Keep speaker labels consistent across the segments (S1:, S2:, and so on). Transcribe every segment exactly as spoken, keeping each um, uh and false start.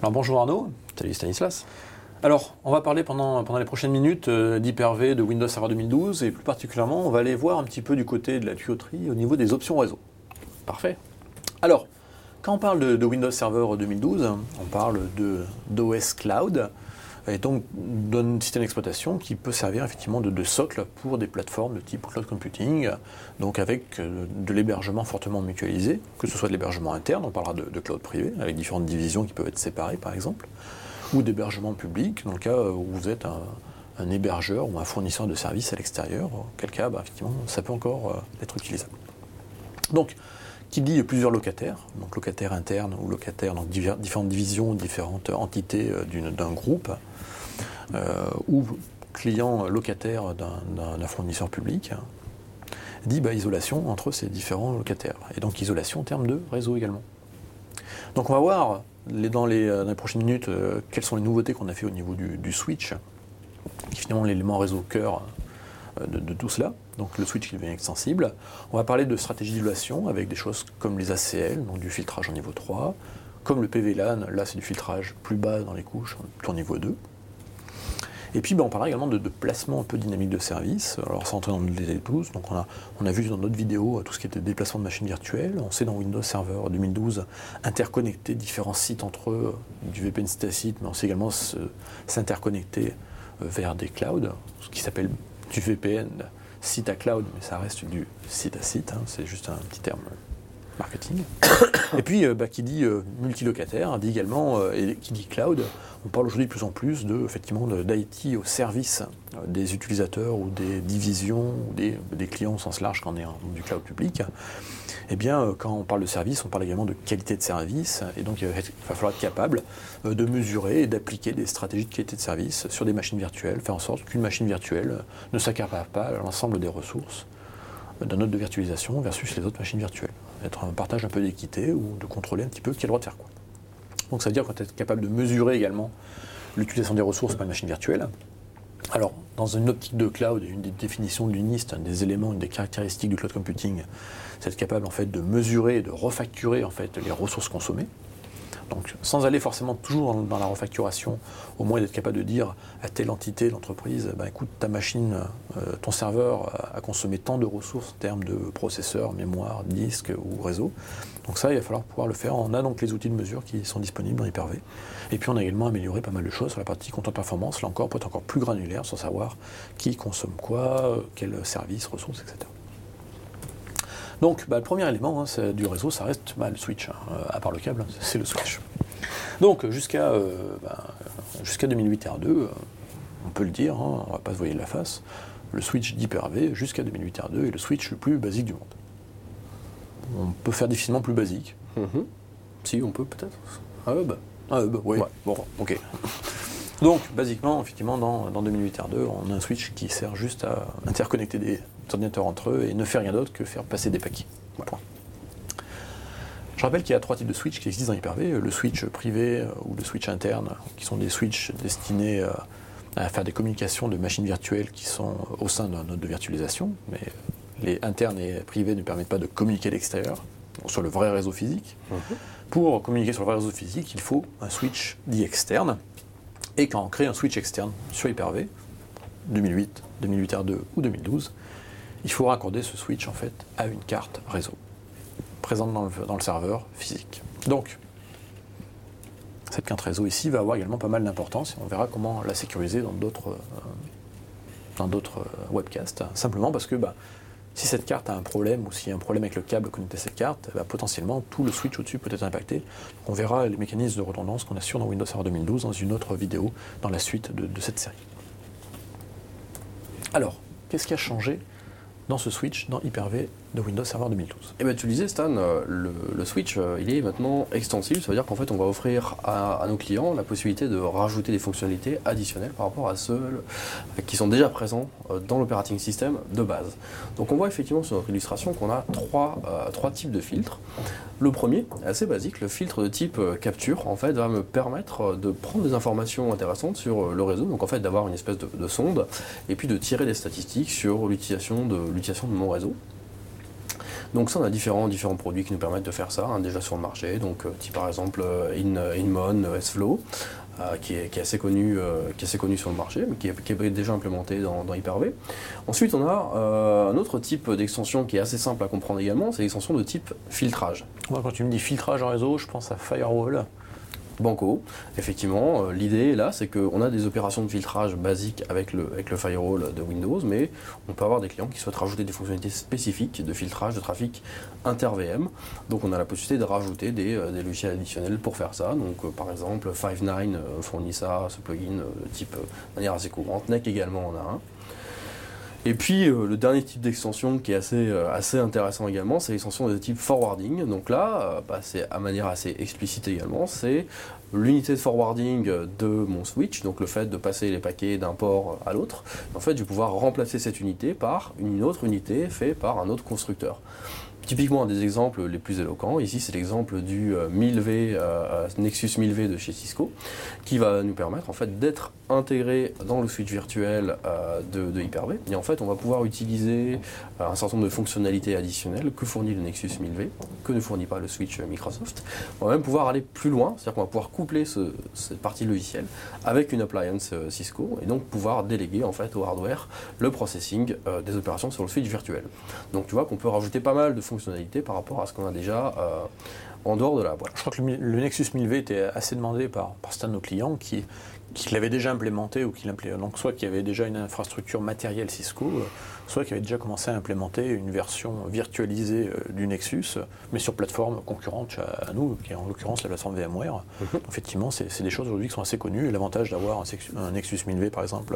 S1: Alors bonjour Arnaud, salut Stanislas. Alors on va parler pendant, pendant les prochaines minutes euh, d'Hyper V, de Windows Server deux mille douze et plus particulièrement on va aller voir un petit peu du côté de la tuyauterie au niveau des options réseau. Parfait. Alors quand on parle de, de Windows Server deux mille douze, on parle de d'O S Cloud et donc d'un système d'exploitation qui peut servir effectivement de, de socle pour des plateformes de type cloud computing, donc avec euh, de l'hébergement fortement mutualisé, que ce soit de l'hébergement interne, on parlera de, de cloud privé, avec différentes divisions qui peuvent être séparées par exemple, ou d'hébergement public, dans le cas où vous êtes un, un hébergeur ou un fournisseur de services à l'extérieur, en quel cas, bah, effectivement, ça peut encore euh, être utilisable. Donc, qui dit plusieurs locataires, donc locataires internes ou locataires, donc divers, différentes divisions, différentes entités euh, d'une, d'un groupe, euh, ou clients locataires d'un, d'un, d'un fournisseur public, dit bah, isolation entre ces différents locataires. Et donc isolation en termes de réseau également. Donc on va voir les, dans, les, dans les prochaines minutes euh, quelles sont les nouveautés qu'on a fait au niveau du, du switch, qui est finalement l'élément réseau cœur euh, de, de tout cela. Donc le switch qui devient extensible. On va parler de stratégie d'isolation avec des choses comme les A C L, donc du filtrage en niveau trois, comme le P V LAN, là c'est du filtrage plus bas dans les couches, plutôt en niveau deux. Et puis ben, on parlera également de, de placement un peu dynamique de service. Alors sans entrer dans le détail tous, donc on a, on a vu dans notre vidéo tout ce qui était déplacement de machines virtuelles. On sait dans Windows Server deux mille douze interconnecter différents sites entre eux, du V P N site à site, mais on sait également se, s'interconnecter vers des clouds, ce qui s'appelle du V P N site à cloud, mais ça reste du site à site, hein, c'est juste un petit terme marketing. Et puis, euh, bah, qui dit euh, multilocataire, dit également, euh, et qui dit cloud, on parle aujourd'hui de plus en plus de, effectivement, de, d'I T au service euh, des utilisateurs ou des divisions ou des, des clients au sens large quand on est en, du cloud public. Eh bien, euh, quand on parle de service, on parle également de qualité de service, et donc il va, être, il va falloir être capable euh, de mesurer et d'appliquer des stratégies de qualité de service sur des machines virtuelles, faire en sorte qu'une machine virtuelle ne s'accapare pas à l'ensemble des ressources d'un node de virtualisation versus les autres machines virtuelles. Être un partage un peu d'équité ou de contrôler un petit peu qui a le droit de faire quoi. Donc ça veut dire qu'on est capable de mesurer également l'utilisation des ressources par une machine virtuelle. Alors, dans une optique de cloud, une des définitions de l'U N I S T, un des éléments, une des caractéristiques du cloud computing, c'est être capable en fait de mesurer et de refacturer en fait les ressources consommées. Donc, sans aller forcément toujours dans, dans la refacturation, au moins d'être capable de dire à telle entité, l'entreprise, ben, écoute, ta machine, euh, ton serveur a, a consommé tant de ressources en termes de processeur, mémoire, disque ou réseau. Donc ça, il va falloir pouvoir le faire. On a donc les outils de mesure qui sont disponibles dans Hyper V. Et puis on a également amélioré pas mal de choses sur la partie compteur performance, là encore pour être encore plus granulaire, sans savoir qui consomme quoi, quel service, ressources, et cetera. Donc, bah, le premier élément hein, c'est, du réseau, ça reste bah, le switch, hein, à part le câble, c'est le switch. Donc, jusqu'à, euh, bah, jusqu'à deux mille huit R deux, euh, on peut le dire, hein, on ne va pas se voiler la face, le switch d'Hyper V jusqu'à deux mille huit R deux est le switch le plus basique du monde. On peut faire difficilement plus basique.
S2: Mm-hmm. Si, on peut peut-être.
S1: Un hub Un hub, oui. Ouais. Bon, ok. Donc, basiquement, effectivement, dans, dans deux mille huit R deux, on a un switch qui sert juste à interconnecter des ordinateurs entre eux et ne fait rien d'autre que faire passer des paquets. Point. Je rappelle qu'il y a trois types de switch qui existent dans Hyper V. Le switch privé ou le switch interne, qui sont des switches destinés à faire des communications de machines virtuelles qui sont au sein d'un node de virtualisation. Mais les internes et privés ne permettent pas de communiquer à l'extérieur, sur le vrai réseau physique. Mm-hmm. Pour communiquer sur le vrai réseau physique, il faut un switch dit externe. Et quand on crée un switch externe sur Hyper V, deux mille huit, deux mille huit R deux ou deux mille douze, il faut raccorder ce switch en fait à une carte réseau présente dans le, dans le serveur physique. Donc, cette carte réseau ici va avoir également pas mal d'importance et on verra comment la sécuriser dans d'autres, euh, dans d'autres euh, webcasts, simplement parce que bah, si cette carte a un problème ou s'il y a un problème avec le câble connecté à cette carte, bah, potentiellement tout le switch au-dessus peut être impacté. Donc, on verra les mécanismes de redondance qu'on assure dans Windows Server deux mille douze dans une autre vidéo dans la suite de, de cette série. Alors, qu'est-ce qui a changé dans ce switch dans Hyper V de Windows Server deux mille douze?
S2: Eh ben, tu le disais Stan, le, le switch il est maintenant extensible, ça veut dire qu'en fait on va offrir à, à nos clients la possibilité de rajouter des fonctionnalités additionnelles par rapport à ceux qui sont déjà présents dans l'operating system de base. Donc on voit effectivement sur notre illustration qu'on a trois, euh, trois types de filtres. Le premier, assez basique, le filtre de type capture, en fait va me permettre de prendre des informations intéressantes sur le réseau, donc en fait d'avoir une espèce de, de sonde et puis de tirer des statistiques sur l'utilisation de, l'utilisation de mon réseau. Donc ça, on a différents, différents produits qui nous permettent de faire ça, hein, déjà sur le marché, donc euh, type par exemple euh, In, Inmon, euh, S-Flow, euh, qui, est, qui, est assez connu, euh, qui est assez connu sur le marché, mais qui est, qui est déjà implémenté dans, dans Hyper-V. Ensuite, on a euh, un autre type d'extension qui est assez simple à comprendre également, c'est l'extension de type filtrage.
S1: Moi, quand tu me dis filtrage en réseau, je pense à Firewall.
S2: Banco, effectivement, euh, l'idée là, c'est qu'on a des opérations de filtrage basiques avec le, avec le firewall de Windows, mais on peut avoir des clients qui souhaitent rajouter des fonctionnalités spécifiques de filtrage de trafic inter-V M. Donc on a la possibilité de rajouter des, euh, des logiciels additionnels pour faire ça. Donc euh, par exemple, Five nine euh, fournit ça, ce plugin euh, de type euh, de manière assez courante. N E C également en a un. Et puis euh, le dernier type d'extension qui est assez, euh, assez intéressant également, c'est l'extension de type forwarding. Donc là, euh, bah, c'est à manière assez explicite également, c'est l'unité de forwarding de mon switch, donc le fait de passer les paquets d'un port à l'autre. En fait, je vais pouvoir remplacer cette unité par une autre unité faite par un autre constructeur. Typiquement, un des exemples les plus éloquents, ici c'est l'exemple du euh, mille V, euh, Nexus mille V de chez Cisco, qui va nous permettre en fait d'être intégré dans le switch virtuel euh, de, de Hyper-V. Et en fait, on va pouvoir utiliser euh, un certain nombre de fonctionnalités additionnelles que fournit le Nexus mille V, que ne fournit pas le switch Microsoft. On va même pouvoir aller plus loin, c'est-à-dire qu'on va pouvoir coupler ce, cette partie logicielle avec une appliance euh, Cisco, et donc pouvoir déléguer en fait au hardware le processing euh, des opérations sur le switch virtuel. Donc tu vois qu'on peut rajouter pas mal de fonctionnalités par rapport à ce qu'on a déjà euh, en dehors de la boîte.
S1: Je crois que le, le Nexus mille V était assez demandé par, par certains de nos clients qui, qui l'avaient déjà implémenté ou qui l'implémentaient. Donc soit qui avait déjà une infrastructure matérielle Cisco, soit qui avait déjà commencé à implémenter une version virtualisée du Nexus, mais sur plateforme concurrente à, à nous, qui est en l'occurrence la plateforme VMware. Mm-hmm. Effectivement, c'est, c'est des choses aujourd'hui qui sont assez connues. Et l'avantage d'avoir un, un Nexus mille V, par exemple,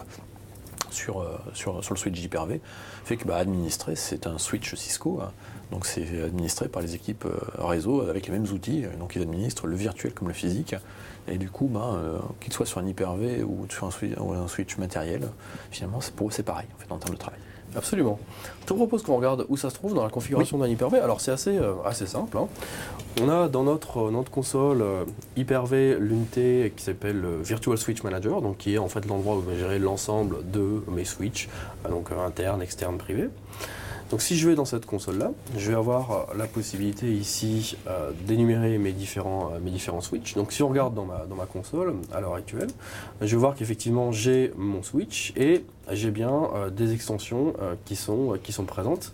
S1: Sur, euh, sur, sur le switch Hyper-V, fait que bah, administrer, c'est un switch Cisco, hein. Donc c'est administré par les équipes euh, réseau avec les mêmes outils, donc ils administrent le virtuel comme le physique, et du coup, bah, euh, qu'il soit sur un Hyper-V ou sur un switch, ou un switch matériel, finalement c'est, pour eux c'est pareil en, fait, en termes de travail.
S2: Absolument. Je te propose qu'on regarde où ça se trouve dans la configuration oui. d'un Hyper-V. Alors c'est assez, euh, assez simple, hein. On a dans notre, notre console euh, Hyper-V l'unité qui s'appelle euh, Virtual Switch Manager, donc qui est en fait l'endroit où je vais gérer l'ensemble de mes switches, euh, donc euh, internes, externes, privés. Donc si je vais dans cette console-là, je vais avoir la possibilité ici euh, d'énumérer mes différents, euh, mes différents switches. Donc si on regarde dans ma, dans ma console à l'heure actuelle, je vais voir qu'effectivement j'ai mon switch et j'ai bien euh, des extensions euh, qui, sont, euh, qui sont présentes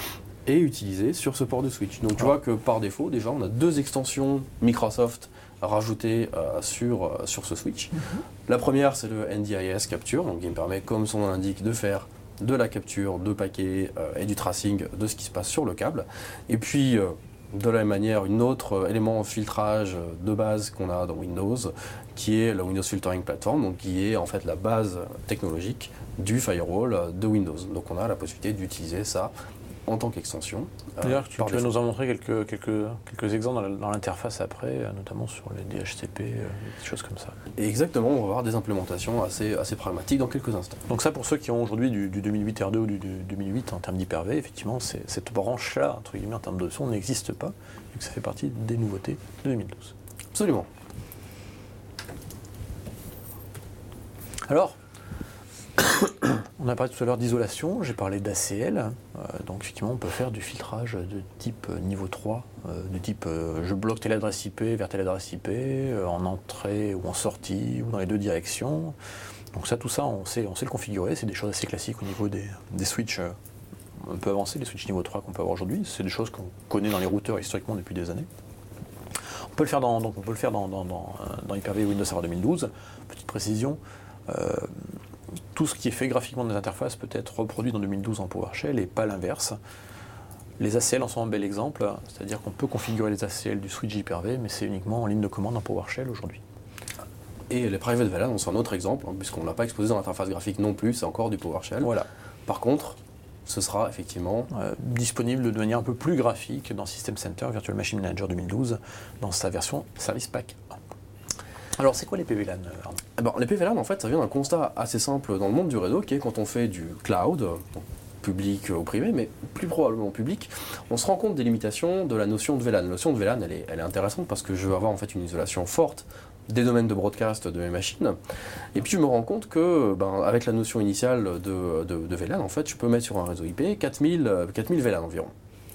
S2: et utilisées sur ce port de switch. Donc tu vois que par défaut, déjà on a deux extensions Microsoft rajoutées euh, sur, euh, sur ce switch. Mm-hmm. La première c'est le N D I S Capture, donc qui me permet, comme son nom l'indique, de faire de la capture de paquets euh, et du tracing de ce qui se passe sur le câble. Et puis, euh, de la même manière, une autre euh, élément filtrage de base qu'on a dans Windows, qui est la Windows Filtering Platform, donc qui est en fait la base technologique du firewall de Windows. Donc on a la possibilité d'utiliser ça en tant qu'extension.
S1: D'ailleurs, euh, tu, tu vas nous en montrer quelques, quelques, quelques exemples dans, la, dans l'interface après, notamment sur les D H C P, euh, des choses comme ça.
S2: Et exactement, on va avoir des implémentations assez, assez pragmatiques dans quelques instants.
S1: Donc ça, pour ceux qui ont aujourd'hui du, du deux mille huit R deux ou du, du deux mille huit en termes d'Hyper-V, effectivement, c'est, cette branche-là, entre guillemets, en termes de son, n'existe pas, vu que ça fait partie des nouveautés de deux mille douze.
S2: Absolument.
S1: Alors, on a parlé tout à l'heure d'isolation, j'ai parlé d'A C L, euh, donc effectivement on peut faire du filtrage de type niveau trois, euh, de type euh, je bloque telle adresse I P vers telle adresse I P, euh, en entrée ou en sortie, ou dans les deux directions. Donc ça, tout ça, on sait, on sait le configurer, c'est des choses assez classiques au niveau des, des switches euh, un peu avancés, les switches niveau trois qu'on peut avoir aujourd'hui, c'est des choses qu'on connaît dans les routeurs historiquement depuis des années. On peut le faire dans, donc on peut le faire dans, dans, dans, dans Hyper-V Windows Server deux mille douze, petite précision. Euh, Tout ce qui est fait graphiquement dans les interfaces peut être reproduit dans deux mille douze en PowerShell et pas l'inverse. Les A C L en sont un bel exemple, c'est-à-dire qu'on peut configurer les A C L du switch Hyper-V, mais c'est uniquement en ligne de commande en PowerShell aujourd'hui.
S2: Et les Private V LAN, c'est un autre exemple, hein, puisqu'on ne l'a pas exposé dans l'interface graphique non plus, c'est encore du PowerShell.
S1: Voilà.
S2: Par contre, ce sera effectivement
S1: euh, disponible de manière un peu plus graphique dans System Center Virtual Machine Manager deux mille douze, dans sa version Service Pack un. Alors, c'est quoi les P V LAN, Arnaud ?
S2: Eh ben, les P V LAN, en fait, ça vient d'un constat assez simple dans le monde du réseau, qui est quand on fait du cloud, donc public ou privé, mais plus probablement public, on se rend compte des limitations de la notion de V LAN. La notion de V LAN, elle est, elle est intéressante parce que je veux avoir en fait une isolation forte des domaines de broadcast de mes machines. Et puis je me rends compte que, ben, avec la notion initiale de, de, de V LAN, en fait, je peux mettre sur un réseau I P quatre mille V LAN environ.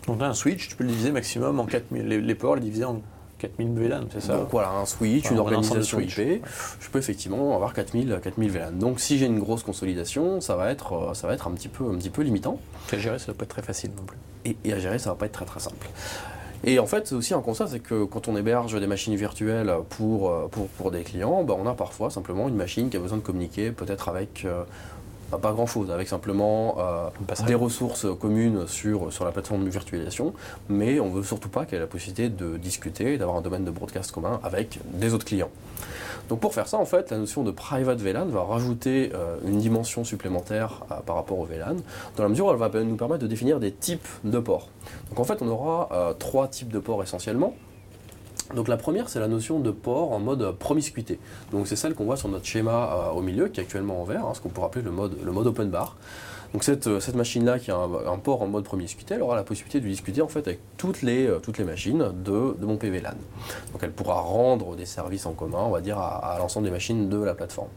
S1: Donc là, un switch, tu peux le diviser maximum en quatre mille, les, les ports les diviser en quatre mille V LAN, c'est ça?
S2: Donc voilà, un switch,
S1: enfin,
S2: une
S1: un
S2: organisation
S1: switch.
S2: I P, je peux effectivement avoir quatre mille, quatre mille V LAN. Donc si j'ai une grosse consolidation, ça va être, ça va être un, petit peu, un petit peu limitant.
S1: À gérer, ça ne doit pas être très facile non plus.
S2: Et, et à gérer, ça ne va pas être très très simple. Et en fait, c'est aussi un constat, c'est que quand on héberge des machines virtuelles pour, pour, pour des clients, ben on a parfois simplement une machine qui a besoin de communiquer peut-être avec... Euh, pas grand chose, avec simplement euh, des ressources communes sur, sur la plateforme de virtualisation, mais on ne veut surtout pas qu'elle ait la possibilité de discuter, d'avoir un domaine de broadcast commun avec des autres clients. Donc pour faire ça, en fait, la notion de private V LAN va rajouter euh, une dimension supplémentaire euh, par rapport au V LAN, dans la mesure où elle va nous permettre de définir des types de ports. Donc en fait, on aura euh, trois types de ports essentiellement. Donc la première, c'est la notion de port en mode promiscuité. Donc c'est celle qu'on voit sur notre schéma euh, au milieu, qui est actuellement en vert, hein, ce qu'on pourrait appeler le mode, le mode open bar. Donc cette, cette machine-là, qui a un, un port en mode promiscuité, elle aura la possibilité de discuter en fait avec toutes les, euh, toutes les machines de, de mon P V LAN. Donc elle pourra rendre des services en commun, on va dire, à, à l'ensemble des machines de la plateforme.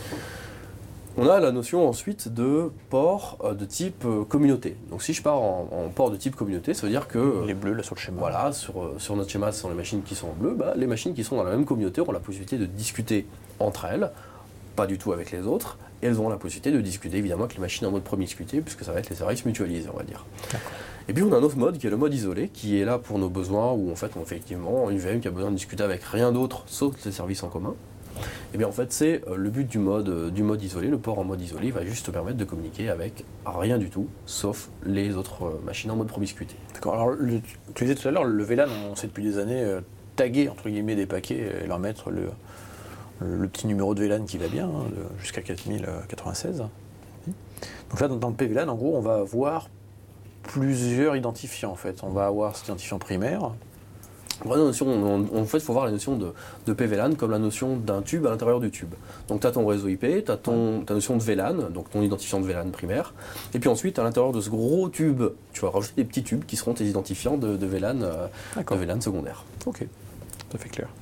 S2: On a la notion ensuite de port de type communauté. Donc si je pars en, en port de type communauté, ça veut dire que...
S1: Les bleus là sur le schéma.
S2: Voilà, sur, sur notre schéma, ce sont les machines qui sont en bleu. Bah, les machines qui sont dans la même communauté auront la possibilité de discuter entre elles, pas du tout avec les autres, et elles auront la possibilité de discuter évidemment avec les machines en mode promiscuité, puisque ça va être les services mutualisés, on va dire. Et puis on a un autre mode qui est le mode isolé, qui est là pour nos besoins, où en fait on a effectivement une V M qui a besoin de discuter avec rien d'autre, sauf les services en commun. Et bien en fait c'est le but du mode, du mode isolé, le port en mode isolé va juste permettre de communiquer avec rien du tout, sauf les autres machines en mode promiscuité.
S1: D'accord, alors le, tu disais tout à l'heure, le V LAN, on sait depuis des années euh, taguer entre guillemets des paquets et leur mettre le, le, le petit numéro de V LAN qui va bien, hein, jusqu'à quatre mille quatre-vingt-seize. Donc là dans, dans le P V LAN, en gros, on va avoir plusieurs identifiants en fait. On va avoir cet identifiant primaire.
S2: La notion, on, en fait, il faut voir la notion de, de P V LAN comme la notion d'un tube à l'intérieur du tube. Donc tu as ton réseau I P, tu as ton, ta notion de V LAN, donc ton identifiant de V LAN primaire, et puis ensuite à l'intérieur de ce gros tube, tu vas rajouter des petits tubes qui seront tes identifiants de, de, V LAN, euh, de V LAN secondaire.
S1: Ok, ça fait clair.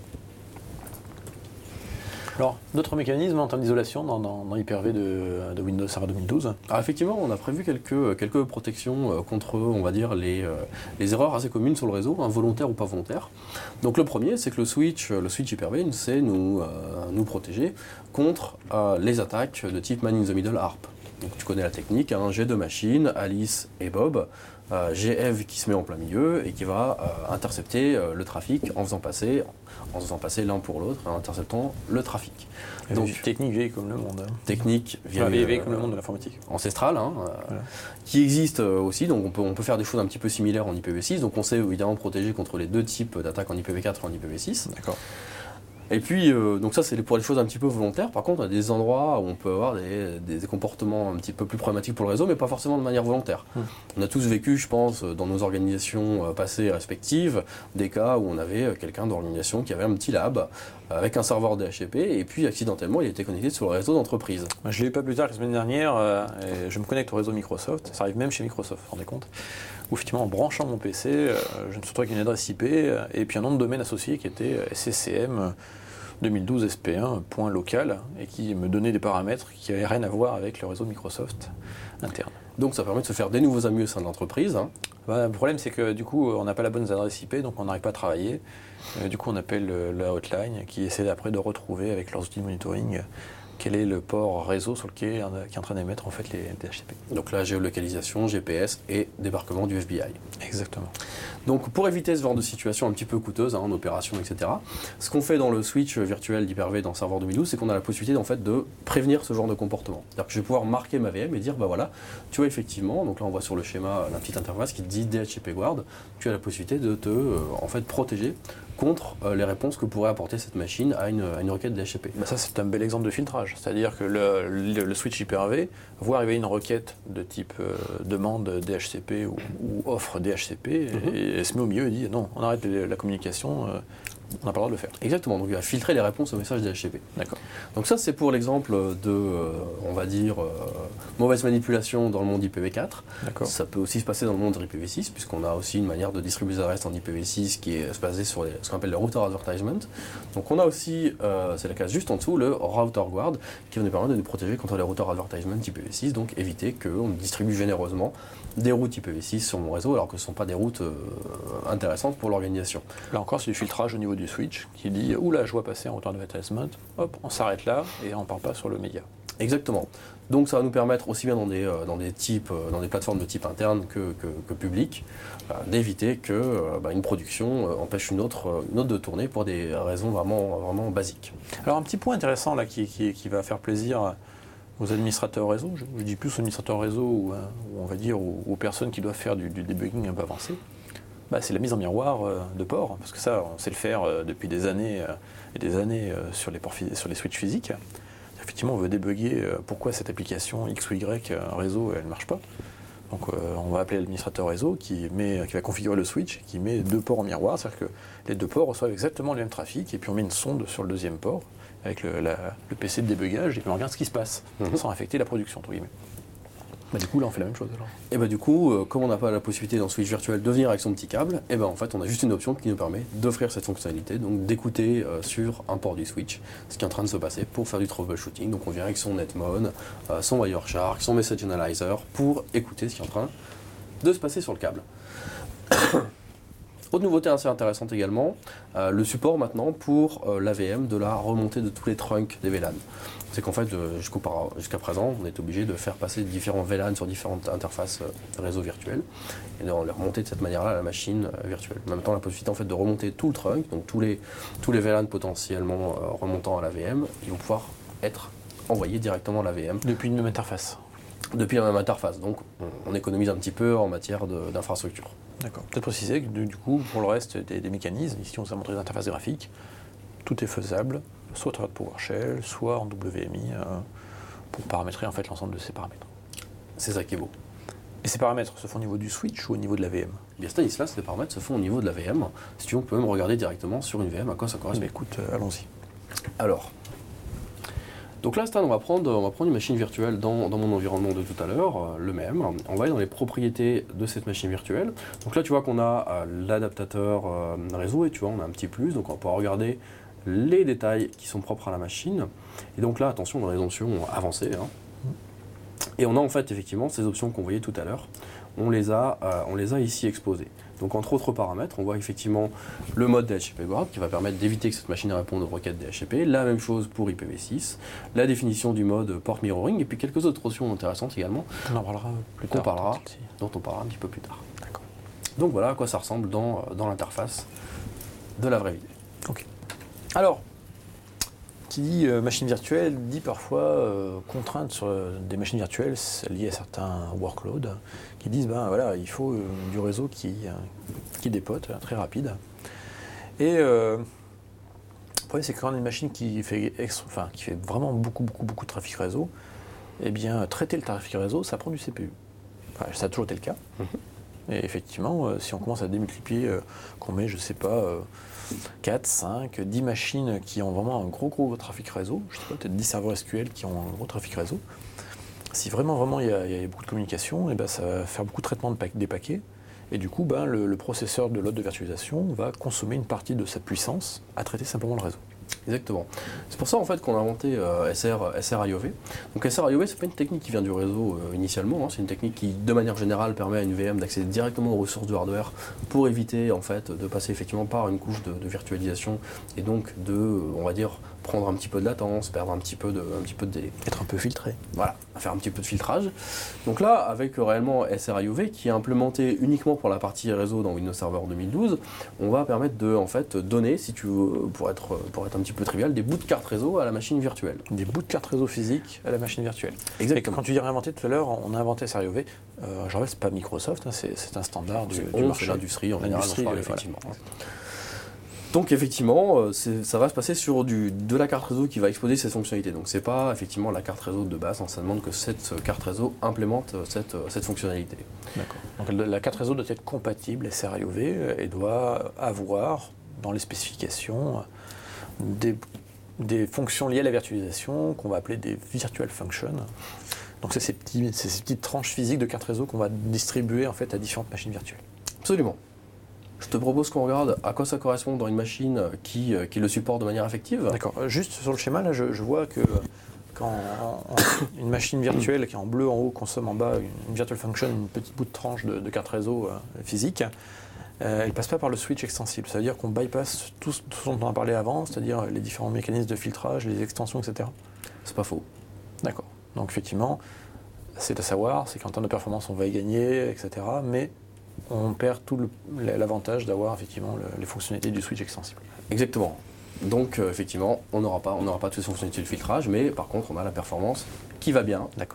S1: Alors, d'autres mécanismes en termes d'isolation dans, dans, dans Hyper V de, de Windows Server deux mille douze?
S2: Alors effectivement, on a prévu quelques, quelques protections contre, on va dire, les, les erreurs assez communes sur le réseau, hein, volontaires ou pas volontaires. Donc le premier, c'est que le switch, le switch Hyper V sait nous, euh, nous protéger contre euh, les attaques de type Man in the Middle A R P. Donc tu connais la technique, hein, j'ai deux machines, Alice et Bob. Euh, j'ai Eve qui se met en plein milieu et qui va euh, intercepter euh, le trafic en faisant passer, en faisant passer l'un pour l'autre, en interceptant le trafic.
S1: Et donc technique vieille comme le monde. Hein.
S2: Technique vieille,
S1: enfin, vieille, vieille comme le monde de l'informatique.
S2: Ancestrale, hein, euh,
S1: voilà.
S2: Qui existe euh, aussi. Donc on peut, on peut faire des choses un petit peu similaires en I P v six. Donc on sait évidemment protéger contre les deux types d'attaques en I P v quatre et en I P v six.
S1: D'accord.
S2: Et puis, euh, donc ça c'est pour les choses un petit peu volontaires. Par contre, on a des endroits où on peut avoir des, des, des comportements un petit peu plus problématiques pour le réseau, mais pas forcément de manière volontaire. Mmh. On a tous vécu, je pense, dans nos organisations passées respectives, des cas où on avait quelqu'un dans l'organisation qui avait un petit lab avec un serveur D H C P, et puis accidentellement il était connecté sur le réseau d'entreprise.
S1: Je l'ai eu pas plus tard que la semaine dernière, euh, et je me connecte au réseau Microsoft, ça arrive même chez Microsoft, vous vous rendez compte, où effectivement en branchant mon P C, euh, je me suis retrouvé avec une adresse I P euh, et puis un nom de domaine associé qui était S C C M deux mille douze S P un point local et qui me donnait des paramètres qui n'avaient rien à voir avec le réseau Microsoft interne.
S2: Donc ça permet de se faire des nouveaux amis au sein de l'entreprise. Hein.
S1: Bah, le problème c'est que du coup on n'a pas la bonne adresse I P donc on n'arrive pas à travailler. Euh, du coup on appelle euh, la hotline qui essaie après de retrouver avec leurs outils de monitoring euh, quel est le port réseau sur lequel qui est en train d'émettre en fait les D H C P.
S2: Donc la géolocalisation, G P S et débarquement du F B I.
S1: Exactement.
S2: Donc pour éviter ce genre de situation un petit peu coûteuse hein, en opération, et cetera, ce qu'on fait dans le switch virtuel d'Hyper V dans Server deux mille douze, c'est qu'on a la possibilité en fait, de prévenir ce genre de comportement. C'est-à-dire que je vais pouvoir marquer ma V M et dire, bah voilà, tu vois effectivement, donc là on voit sur le schéma la petite interface qui dit D H C P Guard, tu as la possibilité de te euh, en fait, protéger contre euh, les réponses que pourrait apporter cette machine à une, à une requête D H C P.
S1: Bah ça c'est un bel exemple de filtrage, c'est-à-dire que le, le, le switch Hyper V voit arriver une requête de type euh, demande D H C P ou, ou offre D H C P, mm-hmm. et elle se met au milieu et dit non, on arrête la communication, euh, on n'a pas le droit de le faire.
S2: Exactement, donc il va filtrer les réponses aux messages D H C P.
S1: D'accord.
S2: Donc ça c'est pour l'exemple de, euh, on va dire, euh, mauvaise manipulation dans le monde I P v quatre.
S1: D'accord.
S2: Ça peut aussi se passer dans le monde I P v six, puisqu'on a aussi une manière de distribuer les adresses en I P v six qui est basée sur les, ce qu'on appelle le router advertisement. Donc on a aussi, euh, c'est la case juste en dessous, le router guard, qui va nous permettre de nous protéger contre les routers advertisement I P v six, donc éviter qu'on distribue généreusement des routes I P v six sur mon réseau, alors que ce ne sont pas des routes euh, intéressantes pour l'organisation.
S1: Là encore, c'est du filtrage au niveau du switch qui dit « Oula, je vois passer en router advertisement », hop, on s'arrête là et on ne part pas sur le média.
S2: Exactement. Donc ça va nous permettre aussi bien dans des, euh, dans des, types, euh, dans des plateformes de type interne que, que, que public, euh, d'éviter que euh, bah, une production euh, empêche une autre, euh, une autre de tourner pour des raisons vraiment, vraiment basiques.
S1: Alors un petit point intéressant là qui, qui, qui va faire plaisir aux administrateurs réseau, je, je dis plus aux administrateurs réseau ou, hein, ou on va dire aux, aux personnes qui doivent faire du, du debugging un peu avancé, bah, c'est la mise en miroir euh, de port, parce que ça on sait le faire euh, depuis des années euh, et des années euh, sur, les ports, sur les switches physiques. Effectivement, on veut débugger euh, pourquoi cette application X ou Y euh, réseau elle ne marche pas. Donc euh, on va appeler l'administrateur réseau qui, met, qui va configurer le switch, qui met deux ports en miroir, c'est-à-dire que les deux ports reçoivent exactement le même trafic, et puis on met une sonde sur le deuxième port avec le, la, le P C de débugage, et puis on regarde ce qui se passe, mm-hmm. sans affecter la production, entre guillemets. Bah, du coup, là, on fait la même chose. Alors.
S2: Et bah, du coup, euh, comme on n'a pas la possibilité dans le switch virtuel de venir avec son petit câble, et ben en fait, on a juste une option qui nous permet d'offrir cette fonctionnalité, donc d'écouter euh, sur un port du switch ce qui est en train de se passer pour faire du troubleshooting. Donc on vient avec son Netmon, euh, son Wireshark, son Message Analyzer pour écouter ce qui est en train de se passer sur le câble. Autre nouveauté assez intéressante également, euh, le support maintenant pour euh, l'A V M de la remontée de tous les trunks des V LAN. C'est qu'en fait, euh, jusqu'à présent, on est obligé de faire passer différents V LAN sur différentes interfaces euh, réseau virtuels et de les remonter de cette manière-là à la machine euh, virtuelle. En même temps, la possibilité en fait, de remonter tout le trunk, donc tous les, tous les V LAN potentiellement euh, remontant à l'A V M, ils vont pouvoir être envoyés directement à l'A V M.
S1: Depuis une même interface.
S2: Depuis la même interface, donc on, on économise un petit peu en matière d'infrastructure.
S1: D'accord. Peut-être préciser que du coup, pour le reste des, des mécanismes, ici on s'est montré des interfaces graphiques, tout est faisable, soit au travers de PowerShell, soit en W M I, euh, pour paramétrer en fait l'ensemble de ces paramètres.
S2: C'est ça qui est beau.
S1: Et ces paramètres se font au niveau du switch ou au niveau de la V M?
S2: Bien, Stanislas, les paramètres se font au niveau de la V M. Si tu veux, on peut même regarder directement sur une V M à quoi ça correspond.
S1: Mais écoute, euh, allons-y.
S2: Alors, donc là, Stan, on va prendre, on va prendre une machine virtuelle dans, dans mon environnement de tout à l'heure, euh, le même. On va aller dans les propriétés de cette machine virtuelle. Donc là, tu vois qu'on a euh, l'adaptateur euh, réseau et tu vois, on a un petit plus. Donc on va pouvoir regarder les détails qui sont propres à la machine. Et donc là, attention, dans les options avancées. Hein. Et on a en fait effectivement ces options qu'on voyait tout à l'heure. On les a, euh, on les a ici exposées. Donc entre autres paramètres, on voit effectivement le mode D H C P Guard qui va permettre d'éviter que cette machine réponde aux requêtes D H C P. La même chose pour I P v six, la définition du mode port mirroring et puis quelques autres options intéressantes également.
S1: On en parlera plus
S2: tard. Parlera,
S1: si.
S2: dont on parlera un petit peu plus tard.
S1: D'accord.
S2: Donc voilà à quoi ça ressemble dans, dans l'interface de la vraie vie.
S1: Ok. Alors, qui dit euh, machine virtuelle dit parfois euh, contrainte sur euh, des machines virtuelles liées à certains workloads qui disent ben voilà il faut euh, du réseau qui, euh, qui dépote euh, très rapide. Et euh, le problème c'est que quand on a une machine qui fait, extra, enfin, qui fait vraiment beaucoup beaucoup beaucoup de trafic réseau, eh bien traiter le trafic réseau ça prend du C P U. Enfin, ça a toujours été le cas. Mm-hmm. Et effectivement, euh, si on commence à démultiplier, euh, qu'on met je sais pas euh, quatre, cinq, dix machines qui ont vraiment un gros gros trafic réseau, je sais pas, peut-être dix serveurs S Q L qui ont un gros trafic réseau. Si vraiment vraiment il y a, il y a beaucoup de communication, et ben ça va faire beaucoup de traitement de pa- des paquets, et du coup ben, le, le processeur de load de virtualisation va consommer une partie de sa puissance à traiter simplement le réseau.
S2: Exactement. C'est pour ça en fait qu'on a inventé euh, S R, S R I O V. Donc S R I O V, c'est pas une technique qui vient du réseau euh, initialement, hein. C'est une technique qui de manière générale permet à une V M d'accéder directement aux ressources du hardware pour éviter en fait de passer effectivement par une couche de, de virtualisation et donc de, on va dire, prendre un petit peu de latence, perdre un petit peu de, un petit peu de délai.
S1: Être un peu filtré.
S2: Voilà, faire un petit peu de filtrage. Donc là, avec euh, réellement S R I O V qui est implémenté uniquement pour la partie réseau dans Windows Server deux mille douze, on va permettre de en fait donner, si tu veux, pour être, pour être un petit peu trivial, des bouts de carte réseau à la machine virtuelle.
S1: Des bouts de carte réseau physique à la machine virtuelle.
S2: Exactement.
S1: Et quand tu dis réinventer tout à l'heure, on a inventé S R I O V. Euh, je rappelle, c'est pas Microsoft, hein, c'est, c'est un standard du, du marché.
S2: C'est l'industrie en général,
S1: l'industrie,
S2: on parle,
S1: euh,
S2: effectivement.
S1: Voilà.
S2: Donc effectivement, c'est, ça va se passer sur du, de la carte réseau qui va exposer cette fonctionnalité. Donc c'est pas effectivement la carte réseau de base, hein, ça demande que cette carte réseau implémente cette, cette fonctionnalité.
S1: D'accord. Donc la carte réseau doit être compatible S R I O V et doit avoir dans les spécifications des, des fonctions liées à la virtualisation qu'on va appeler des virtual functions. Donc c'est ces, petits, c'est ces petites tranches physiques de cartes réseau qu'on va distribuer en fait à différentes machines virtuelles.
S2: Absolument. Je te propose qu'on regarde à quoi ça correspond dans une machine qui, qui le supporte de manière effective.
S1: D'accord. Juste sur le schéma, là, je, je vois que quand en, en, une machine virtuelle qui est en bleu en haut consomme en bas une, une virtual function, une petite bout de tranche de, de carte réseau euh, physique, euh, elle ne passe pas par le switch extensible. Ça veut dire qu'on bypass tout, tout ce dont on a parlé avant, c'est-à-dire les différents mécanismes de filtrage, les extensions, et cetera.
S2: C'est pas faux.
S1: D'accord. Donc effectivement, c'est à savoir, c'est qu'en termes de performance, on va y gagner, et cetera. Mais on perd tout le, l'avantage d'avoir effectivement le, les fonctionnalités du switch extensible.
S2: Exactement. Donc euh, effectivement, on n'aura pas, on n'aura pas toutes les fonctionnalités de filtrage, mais par contre, on a la performance qui va bien.
S1: D'accord.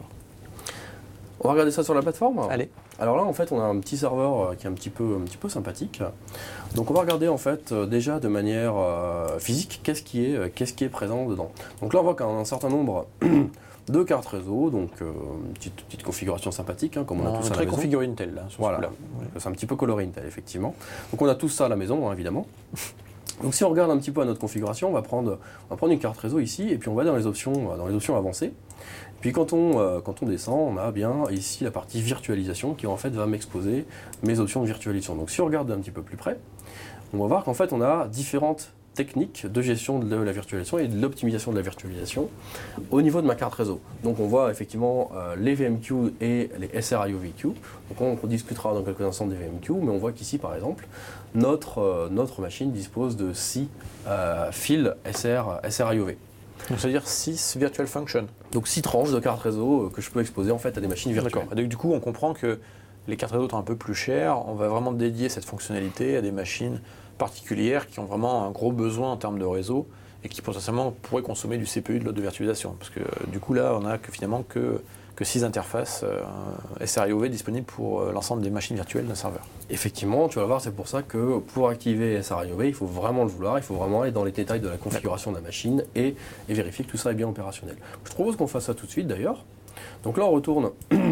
S2: On va regarder ça sur la plateforme.
S1: Allez.
S2: Alors là, en fait, on a un petit serveur euh, qui est un petit peu, un petit peu sympathique. Donc on va regarder en fait euh, déjà de manière euh, physique qu'est-ce qui est, euh, qu'est-ce qui est présent dedans. Donc là, on voit qu'on a un certain nombre de cartes réseau, donc euh, une petite, petite configuration sympathique, hein, comme on a
S1: On
S2: tous
S1: est
S2: à la
S1: très
S2: maison.
S1: configuré Intel là. Sur
S2: Voilà,
S1: ce là.
S2: c'est un petit peu coloré Intel effectivement. Donc on a tout ça à la maison, hein, évidemment. Donc si on regarde un petit peu à notre configuration, on va prendre, on va prendre une carte réseau ici, et puis on va dans les options, dans les options avancées. Puis quand on, euh, quand on descend, on a bien ici la partie virtualisation qui en fait va m'exposer mes options de virtualisation. Donc si on regarde un petit peu plus près, on va voir qu'en fait on a différentes techniques de gestion de la virtualisation et de l'optimisation de la virtualisation au niveau de ma carte réseau. Donc on voit effectivement euh, les V M Q et les S R I O V Q. Donc on, on discutera dans quelques instants des V M Q, mais on voit qu'ici par exemple, notre, euh, notre machine dispose de six euh, fils S R, S R I O V.
S1: Donc ça veut dire six virtual functions.
S2: Donc six tranches de cartes réseau euh, que je peux exposer en fait à des machines virtuelles.
S1: D'accord. Donc du coup, on comprend que les cartes réseau sont un peu plus chères. On va vraiment dédier cette fonctionnalité à des machines particulières qui ont vraiment un gros besoin en termes de réseau et qui potentiellement pourraient consommer du C P U de l'autre de virtualisation. Parce que du coup là, on n'a que, finalement que, que six interfaces euh, S R I O V disponibles pour euh, l'ensemble des machines virtuelles d'un serveur.
S2: Effectivement, tu vas voir, c'est pour ça que pour activer S R I O V, il faut vraiment le vouloir, il faut vraiment aller dans les détails de la configuration de la machine et, et vérifier que tout ça est bien opérationnel. Je te propose qu'on fasse ça tout de suite d'ailleurs. Donc là, on retourne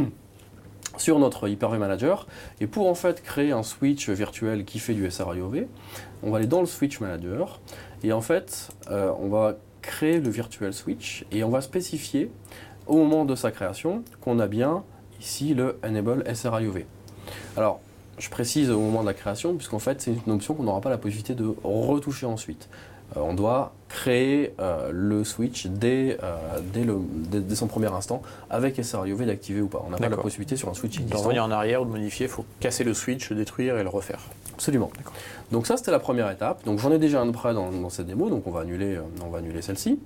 S2: sur notre Hyper-V Manager, et pour en fait créer un switch virtuel qui fait du S R I O V, on va aller dans le Switch Manager, et en fait, euh, on va créer le Virtual Switch, et on va spécifier au moment de sa création qu'on a bien ici le Enable S R I O V. Alors, je précise au moment de la création, puisqu'en fait, c'est une option qu'on n'aura pas la possibilité de retoucher ensuite. Euh, on doit créer euh, le switch dès, euh, dès, le, dès, dès son premier instant avec S R I O V d'activer ou pas. On n'a pas la possibilité sur un switch
S1: De
S2: existant.
S1: revenir en arrière ou de modifier, il faut casser le switch, le détruire et le refaire.
S2: Absolument. Donc ça, c'était la première étape. Donc j'en ai déjà un de près dans, dans cette démo, donc on va annuler, on va annuler celle-ci.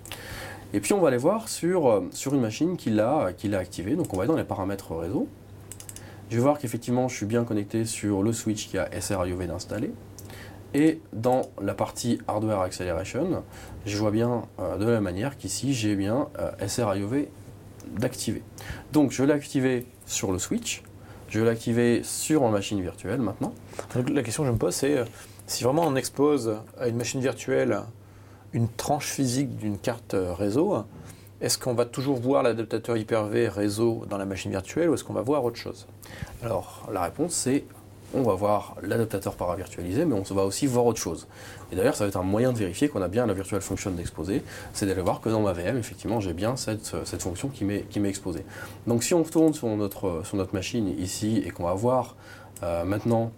S2: Et puis on va aller voir sur, sur une machine qui l'a qui l'a activée. Donc on va aller dans les paramètres réseau. Je vais voir qu'effectivement, je suis bien connecté sur le switch qui a S R I O V d'installer. Et dans la partie Hardware Acceleration, je vois bien euh, de la même manière qu'ici, j'ai bien euh, S R I O V d'activer. Donc je vais l'activer sur le switch, je vais l'activer sur ma machine virtuelle maintenant.
S1: Donc, la question que je me pose, c'est euh, si vraiment on expose à une machine virtuelle une tranche physique d'une carte réseau, est-ce qu'on va toujours voir l'adaptateur Hyper-V réseau dans la machine virtuelle ou est-ce qu'on va voir autre chose?
S2: Alors la réponse c'est on va voir l'adaptateur paravirtualisé, mais on va aussi voir autre chose. Et d'ailleurs, ça va être un moyen de vérifier qu'on a bien la virtual function d'exposer, c'est d'aller voir que dans ma V M, effectivement, j'ai bien cette, cette fonction qui m'est qui m'est exposée. Donc si on retourne sur notre, sur notre machine ici et qu'on va voir euh, maintenant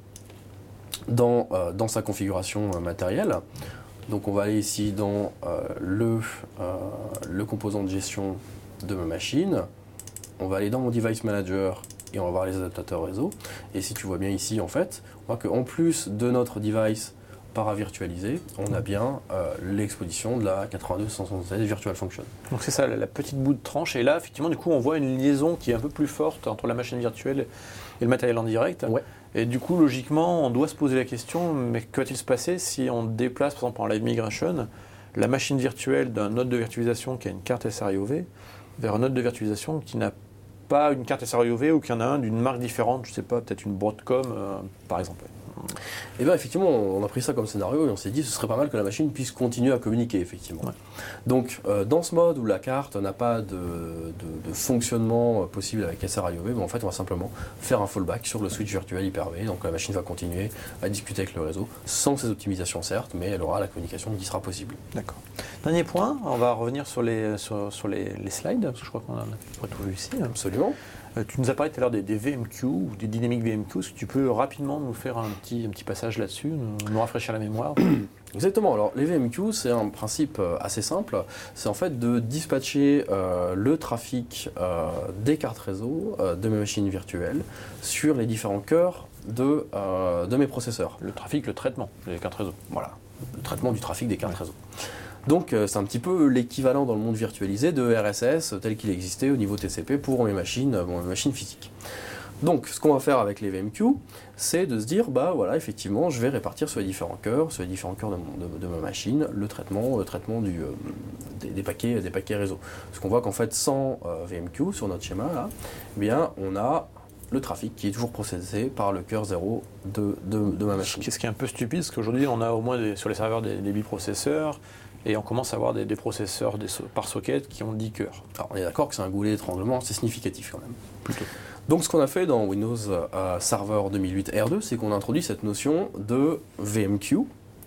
S2: dans, euh, dans sa configuration euh, matérielle, donc on va aller ici dans euh, le, euh, le composant de gestion de ma machine, on va aller dans mon device manager et on va voir les adaptateurs réseau. Et si tu vois bien ici, en fait, on voit qu'en plus de notre device paravirtualisé, on a bien euh, l'exposition de la quatre-vingt-deux cent soixante-seize Virtual Function.
S1: Donc c'est ça, la, la petite bout de tranche. Et là, effectivement, du coup, on voit une liaison qui est un peu plus forte entre la machine virtuelle et le matériel en direct.
S2: Ouais.
S1: Et du coup, logiquement, on doit se poser la question, mais que va-t-il se passer si on déplace, par exemple, en live migration, la machine virtuelle d'un node de virtualisation qui a une carte S R I O V vers un node de virtualisation qui n'a pas une carte S R I O V ou qu'il y en a un d'une marque différente, je ne sais pas, peut-être une Broadcom, euh, par exemple.
S2: Et bien effectivement, on a pris ça comme scénario et on s'est dit ce serait pas mal que la machine puisse continuer à communiquer effectivement.
S1: Ouais.
S2: Donc euh, dans ce mode où la carte n'a pas de, de, de fonctionnement possible avec S R I O V, ben, en fait on va simplement faire un fallback sur le switch virtuel Hyper-V. Donc la machine va continuer à discuter avec le réseau, sans ces optimisations certes, mais elle aura la communication qui sera possible.
S1: D'accord. Dernier point, on va revenir sur les, sur, sur les, les slides, parce que je crois qu'on a à peu près tout vu ici.
S2: Absolument.
S1: Euh, tu nous as parlé tout à l'heure des, des V M Q ou des Dynamic V M Q. Est-ce que tu peux rapidement nous faire un petit, un petit passage là-dessus, nous, nous rafraîchir la mémoire?
S2: Exactement, alors les V M Q c'est un principe assez simple, c'est en fait de dispatcher euh, le trafic euh, des cartes réseau euh, de mes machines virtuelles sur les différents cœurs de, euh, de mes processeurs.
S1: Le trafic, le traitement des cartes réseau.
S2: Voilà, le traitement du trafic des cartes réseau. Donc euh, c'est un petit peu l'équivalent dans le monde virtualisé de R S S tel qu'il existait au niveau T C P pour mes machines, bon, mes machines physiques. Donc ce qu'on va faire avec les V M Q, c'est de se dire, bah voilà, effectivement, je vais répartir sur les différents cœurs, sur les différents cœurs de, mon, de, de ma machine, le traitement, le traitement du, euh, des, des, paquets, des paquets réseau. Parce qu'on voit qu'en fait, sans euh, V M Q, sur notre schéma, là, eh bien, on a le trafic qui est toujours processé par le cœur zéro de, de, de ma machine.
S1: Ce qui est un peu stupide, parce qu'aujourd'hui, on a au moins des, sur les serveurs des, des biprocesseurs, et on commence à avoir des, des processeurs des, par socket qui ont dix cœurs.
S2: Alors on est d'accord que c'est un goulet d'étranglement, c'est significatif quand même.
S1: Plutôt.
S2: Donc ce qu'on a fait dans Windows euh, Server deux mille huit R deux, c'est qu'on a introduit cette notion de V M Q.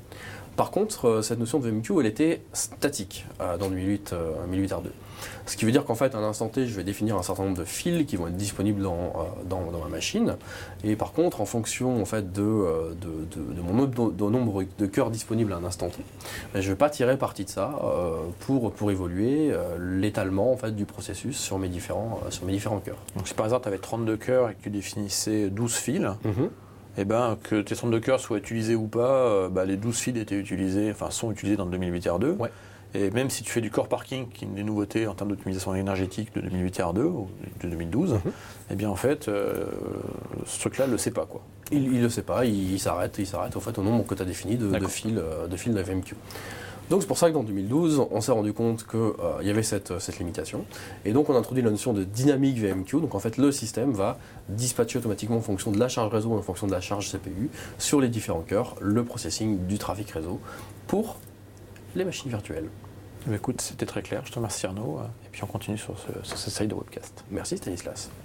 S2: Par contre, euh, cette notion de V M Q, elle était statique euh, dans deux mille huit R deux. Ce qui veut dire qu'en fait, à un instant T, je vais définir un certain nombre de fils qui vont être disponibles dans, euh, dans, dans ma machine. Et par contre, en fonction en fait, de, euh, de, de, de mon nombre de, de nombre de cœurs disponibles à un instant T, ben, je ne vais pas tirer parti de ça euh, pour, pour évoluer euh, l'étalement en fait, du processus sur mes différents, euh, sur mes différents cœurs.
S1: Donc si par hasard tu avais trente-deux cœurs et que tu définissais douze fils,
S2: Mm-hmm.
S1: et ben, que tes trente-deux cœurs soient utilisés ou pas, euh, bah, les douze fils étaient utilisés, enfin sont utilisés dans le deux mille huit R deux.
S2: Ouais.
S1: Et même si tu fais du core parking, qui est une des nouveautés en termes d'optimisation énergétique de deux mille huit R deux ou de deux mille douze,
S2: Mm-hmm.
S1: eh bien en fait, euh, ce truc-là ne le sait pas, quoi.
S2: Il ne le sait pas, il, il s'arrête, il s'arrête en fait, au nombre que tu as défini de, de fils euh, de, fils de V M Q. Donc c'est pour ça que dans deux mille douze, on s'est rendu compte qu'il euh, y avait cette, cette limitation. Et donc on a introduit la notion de dynamique V M Q. Donc en fait, le système va dispatcher automatiquement en fonction de la charge réseau et en fonction de la charge C P U sur les différents cœurs, le processing du trafic réseau pour les machines virtuelles.
S1: Écoute, c'était très clair. Je te remercie Arnaud. Et puis on continue sur ce, sur ce site de webcast.
S2: Merci Stanislas.